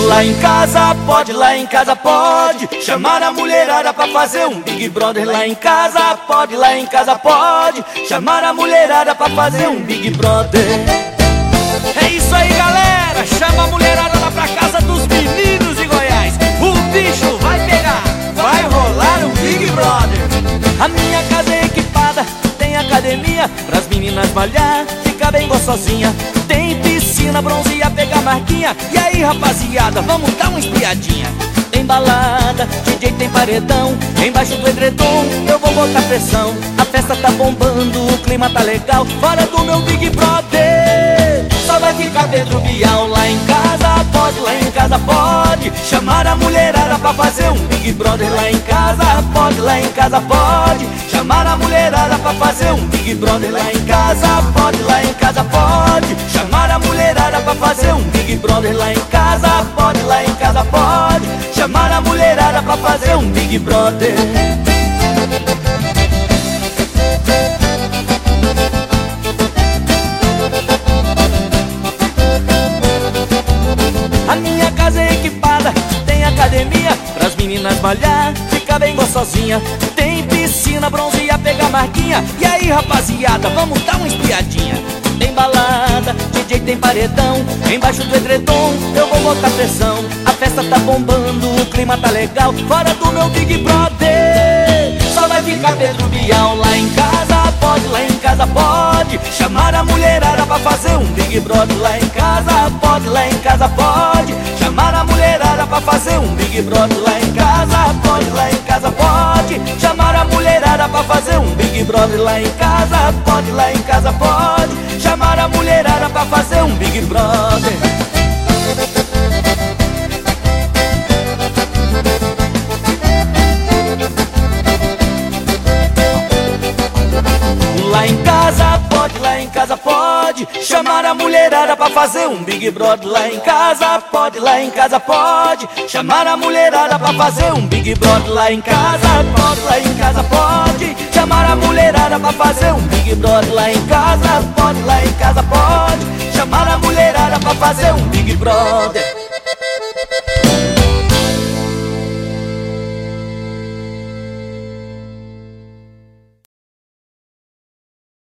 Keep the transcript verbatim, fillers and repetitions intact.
Lá em casa pode, lá em casa pode chamar a mulherada pra fazer um Big Brother. Lá em casa pode, lá em casa pode chamar a mulherada pra fazer um Big Brother. É isso aí, galera, chama a mulherada lá pra casa dos meninos de Goiás. O bicho vai pegar, vai rolar um Big Brother. A minha casa é equipada, tem academia pras meninas malhar, fica bem gostosinha. Tem piscina, bronzear, pegar marquinha. E aí, rapaziada, vamos dar uma espiadinha. Tem balada, D J tem paredão, embaixo do edredom eu vou botar pressão. A festa tá bombando, o clima tá legal, fora do meu Big Brother só vai ficar Pedro Bial. Lá em casa pode, lá em casa pode chamar a mulherada pra fazer um Big Brother. Lá em casa pode, lá em casa pode chamar a mulherada pra fazer um Big Brother. Lá em casa pode, lá em casa pode chamar a mulherada pra fazer um Big Brother. Lá em casa pode, lá em casa pode chamar a mulherada pra fazer um Big Brother. A minha casa é equipada, tem academia pras meninas malhar, fica bem gostosinha. Tem piscina, bronzear, pegar marquinha. E aí, rapaziada, vamos dar uma espiadinha. Tem balada, D J tem paredão, embaixo do edredom eu vou botar pressão. A festa tá bombando, o clima tá legal, fora do meu Big Brother só vai ficar Pedro Bial. Lá em casa pode, lá em casa pode chamar a mulherada pra fazer um Big Brother. Lá em casa pode, lá em casa pode chamar a mulherada pra fazer um Big Brother. Lá em casa pode, lá em casa pode chamar a mulherada pra fazer um Big Brother. Lá em casa pode, lá em casa pode chamar a mulherada pra fazer um Big Brother. Lá em casa pode, lá em casa pode chamar a mulherada pra fazer um Big Brother. Lá em casa pode, lá em casa pode chamar a mulherada pra fazer um Big Brother. Lá em casa pode, lá em casa pode chamar a mulherada pra fazer um Big Brother. Lá em casa pode, lá em casa pode chamar a mulherada pra fazer um Big Brother.